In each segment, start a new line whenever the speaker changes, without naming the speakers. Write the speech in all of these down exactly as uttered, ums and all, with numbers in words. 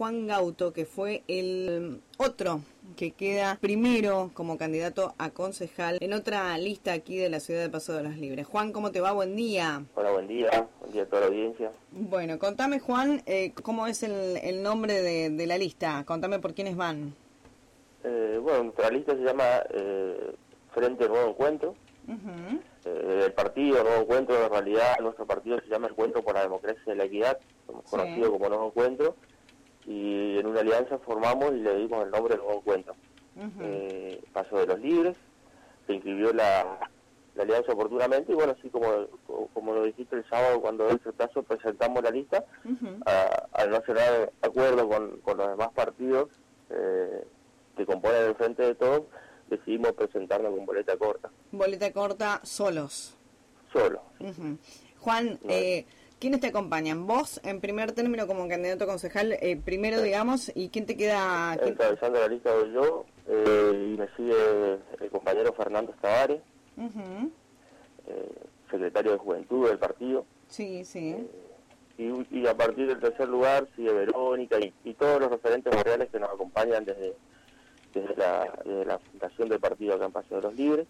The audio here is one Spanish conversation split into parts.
Juan Gauto, que fue el otro que queda primero como candidato a concejal en otra lista aquí de la ciudad de Paso de los Libres. Juan, ¿cómo te va? Buen día.
Hola, buen día. Buen día a toda la audiencia.
Bueno, contame, Juan, eh, ¿cómo es el, el nombre de, de la lista? Contame por quiénes van.
Eh, bueno, nuestra lista se llama eh, Frente Nuevo Encuentro. Uh-huh. Eh, el partido Nuevo Encuentro, en realidad, nuestro partido se llama Encuentro por la Democracia y la Equidad, somos sí. conocidos como Nuevo Encuentro, y en una alianza formamos y le dimos el nombre de Nuevo Encuentro. Uh-huh. eh, Paso de los Libres, se inscribió la, la alianza oportunamente, y bueno, así como, como lo dijiste el sábado cuando del caso presentamos la lista, uh-huh. a, al no cerrar acuerdo con, con los demás partidos eh, que componen el Frente de Todos, decidimos presentarla con boleta corta.
Boleta corta solos.
Solo.
Uh-huh. Juan, no. eh, ¿quiénes te acompañan? Vos, en primer término, como candidato concejal, eh, primero, sí. digamos, ¿y quién te queda? ¿Quién...
Encabezando la lista doy yo, eh, y me sigue el compañero Fernando Tavares, uh-huh. eh, secretario de Juventud del partido.
Sí, sí.
Eh, y, y a partir del tercer lugar sigue Verónica y, y todos los referentes barriales que nos acompañan desde... Desde la, desde la fundación del partido acá en Paso de los Libres.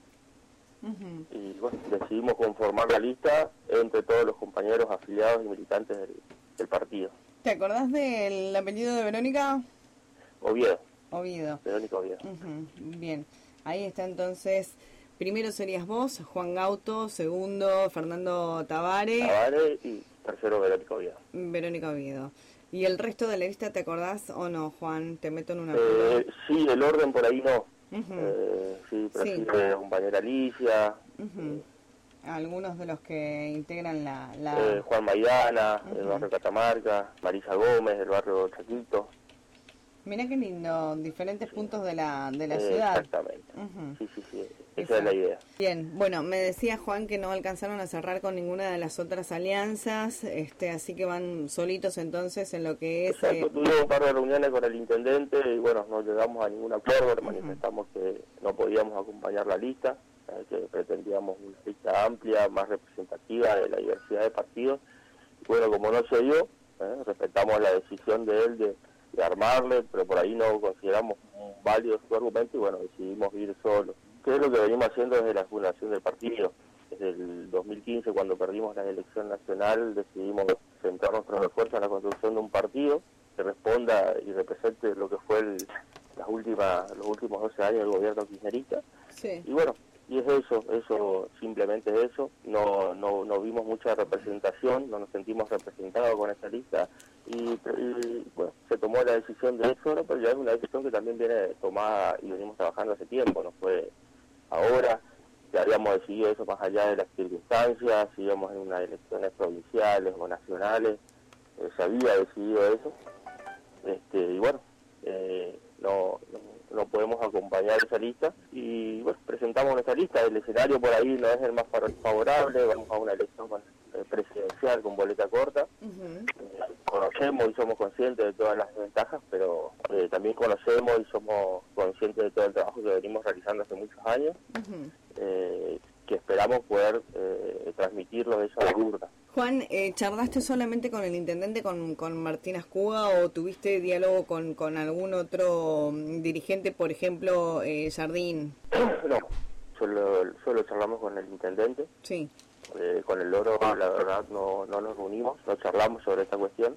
Uh-huh. Y bueno, decidimos conformar la lista entre todos los compañeros afiliados y militantes del, del partido.
¿Te acordás del apellido de Verónica?
Oviedo.
Oviedo.
Verónica Oviedo.
Uh-huh. Bien, ahí está entonces. Primero serías vos, Juan Gauto, segundo Fernando Tavares.
Tavares y tercero Verónica Oviedo.
Verónica Oviedo. ¿Y el resto de la lista te acordás o no, Juan? Te meto en una...
Eh, sí, el orden por ahí no. Uh-huh. eh, sí, pero sí, sí la compañera Alicia.
Uh-huh. eh, Algunos de los que integran la... la...
Eh, Juan Maidana, uh-huh. del barrio Catamarca, Marisa Gómez, del barrio Chaquito.
Mirá qué lindo, diferentes puntos de la de la
eh,
ciudad.
Exactamente, uh-huh. sí, sí, sí, esa Exacto. es la idea.
Bien, bueno, me decía Juan que no alcanzaron a cerrar con ninguna de las otras alianzas, este, así que van solitos entonces en lo que es...
Exacto,
eh...
tuvimos un par de reuniones con el intendente y bueno, no llegamos a ningún acuerdo, uh-huh. manifestamos que no podíamos acompañar la lista, eh, que pretendíamos una lista amplia, más representativa de la diversidad de partidos. Y bueno, como no se dio, eh, respetamos la decisión de él de... de armarle, pero por ahí no consideramos válido su argumento y bueno, decidimos ir solos. ¿Qué es lo que venimos haciendo desde la fundación del partido? Desde el dos mil quince, cuando perdimos la elección nacional, decidimos centrar nuestros esfuerzos en la construcción de un partido que responda y represente lo que fue el, las últimas, los últimos doce años del gobierno kirchnerista.
Sí.
Y bueno, y es eso, eso, simplemente es eso, no, no, no vimos mucha representación, no nos sentimos representados con esta lista y, y bueno, se tomó la decisión de eso, pero ya es una decisión que también viene tomada y venimos trabajando hace tiempo, no fue ahora, ya habíamos decidido eso más allá de las circunstancias, si íbamos en unas elecciones provinciales o nacionales, eh, se había decidido eso, este y bueno, eh, no, no no podemos acompañar esa lista y bueno, presentamos nuestra lista. El escenario por ahí no es el más favorable, vamos a una elección con, eh, presidencial con boleta corta. Uh-huh. eh, conocemos y somos conscientes de todas las ventajas, pero eh, también conocemos y somos conscientes de todo el trabajo que venimos realizando hace muchos años, uh-huh. eh, que esperamos poder eh, transmitirlo de esa urna.
Juan, eh, ¿charlaste solamente con el intendente, con, con Martín Ascuga, o tuviste diálogo con, con algún otro dirigente, por ejemplo, eh, Jardín?
No, solo, solo charlamos con el intendente.
Sí.
Eh, con el Loro, la verdad, no, no nos reunimos, no charlamos sobre esta cuestión.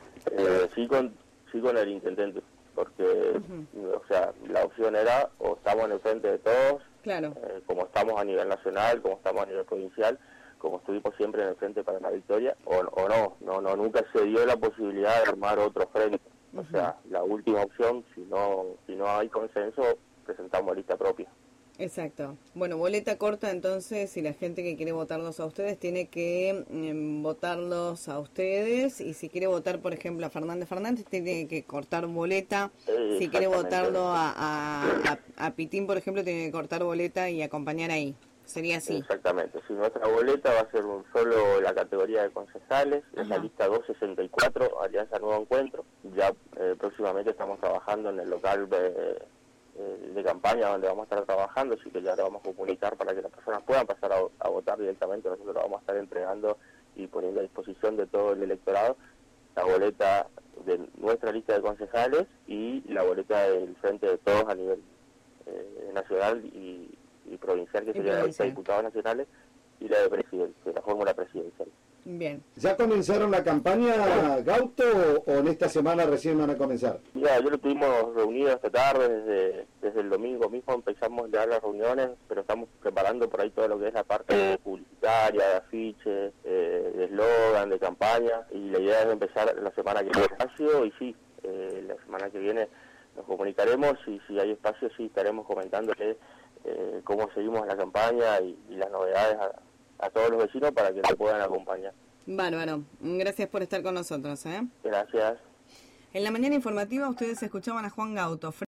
Eh, sí, con, sí con el intendente, porque, uh-huh. o sea, la opción era o estamos en el frente de todos,
claro.
eh, como estamos a nivel nacional, como estamos a nivel provincial, como estuvimos siempre en el Frente para la Victoria, o, o no, no, no, nunca se dio la posibilidad de armar otro frente. Uh-huh. O sea, la última opción, si no, si no hay consenso, presentamos lista propia.
Exacto. Bueno, boleta corta, entonces, y la gente que quiere votarlos a ustedes tiene que eh, votarlos a ustedes, y si quiere votar, por ejemplo, a Fernández Fernández, tiene que cortar boleta. Eh, si quiere votarlo a, a, a, a Pitín, por ejemplo, tiene que cortar boleta y acompañar ahí. Sería así.
Exactamente. Si nuestra boleta va a ser un solo la categoría de concejales, es la lista doscientos sesenta y cuatro, Alianza Nuevo Encuentro. Ya eh, próximamente estamos trabajando en el local de, de campaña donde vamos a estar trabajando, así que ya lo vamos a comunicar para que las personas puedan pasar a, a votar directamente. Nosotros lo vamos a estar entregando y poniendo a disposición de todo el electorado la boleta de nuestra lista de concejales y la boleta del Frente de Todos a nivel eh, nacional y, y provincial, que sería la lista de diputados nacionales, y la de presidencia, la fórmula presidencial.
Bien.
¿Ya comenzaron la campaña, Gauto, o, o en esta semana recién van a comenzar?
Ya, yo lo tuvimos reunido esta tarde, desde, desde el domingo mismo empezamos ya las reuniones, pero estamos preparando por ahí todo lo que es la parte publicitaria, de afiches, eh, de eslogan, de campaña, y la idea es empezar la semana que viene espacio, y sí, eh, la semana que viene nos comunicaremos, y si hay espacio sí estaremos comentándoles eh, cómo seguimos la campaña y, y las novedades a, a todos los vecinos para que nos puedan acompañar.
Bárbaro, gracias por estar con nosotros, ¿eh?
Gracias.
En la mañana informativa ustedes escuchaban a Juan Gauto.